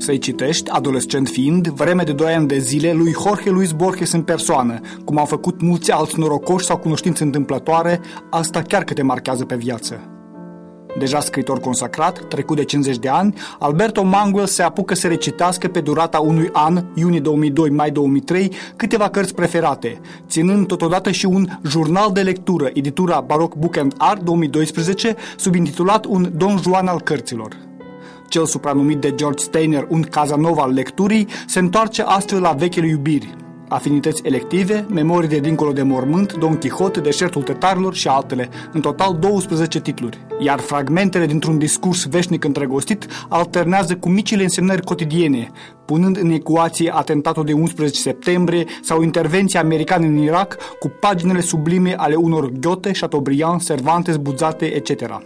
Să-i citești, adolescent fiind, vreme de 2 ani de zile, lui Jorge Luis Borges în persoană, cum au făcut mulți alți norocoși sau cunoștințe întâmplătoare, asta chiar că te marchează pe viață. Deja scriitor consacrat, trecut de 50 de ani, Alberto Manguel se apucă să recitească pe durata unui an, iunie 2002-mai 2003, câteva cărți preferate, ținând totodată și un jurnal de lectură, editura Baroque Book and Art 2012, subintitulat Un Don Juan al cărților. Cel supranumit de George Steiner un Casanova al lecturii se întoarce astfel la vechile iubiri, afinități elective, memorii de dincolo de mormânt, Don Quixote, Deșertul tătarilor și altele, în total 12 titluri, iar fragmentele dintr-un discurs veșnic îndrăgostit alternează cu micile însemnări cotidiene, punând în ecuație atentatul de 11 septembrie sau intervenția americană în Irak cu paginile sublime ale unor Goethe, Chateaubriand, Cervantes, Buzzate, etc.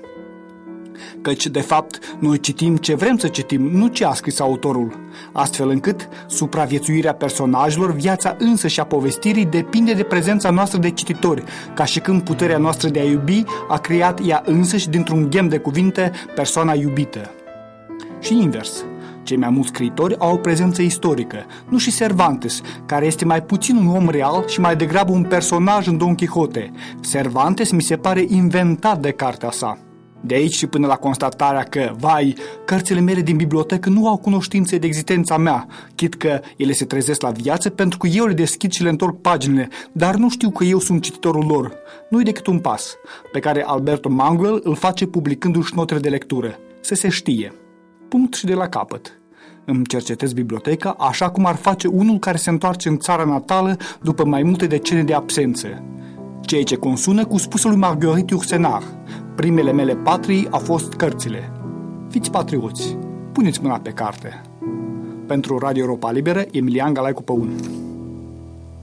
Căci, de fapt, noi citim ce vrem să citim, nu ce a scris autorul, astfel încât supraviețuirea personajelor, viața însă și a povestirii depinde de prezența noastră de cititori, ca și când puterea noastră de a iubi a creat ea însăși dintr-un ghem de cuvinte persoana iubită. Și invers. Cei mai mulți scriitori au o prezență istorică, nu și Cervantes, care este mai puțin un om real și mai degrabă un personaj în Don Quixote. Cervantes mi se pare inventat de cartea sa. De aici și până la constatarea că, vai, cărțile mele din bibliotecă nu au cunoștințe de existența mea, chit că ele se trezesc la viață pentru că eu le deschid și le întorc paginile, dar nu știu că eu sunt cititorul lor. Nu-i decât un pas, pe care Alberto Manguel îl face publicându-și notele de lectură. Să se știe. Punct și de la capăt. Îmi cercetez biblioteca așa cum ar face unul care se întoarce în țara natală după mai multe decenii de absență. Ceea ce consună cu spusul lui Marguerite Yourcenar: primele mele patrii au fost cărțile. Fiți patrioți, puneți mâna pe carte. Pentru Radio Europa Liberă, Emilian Galaicu Păun.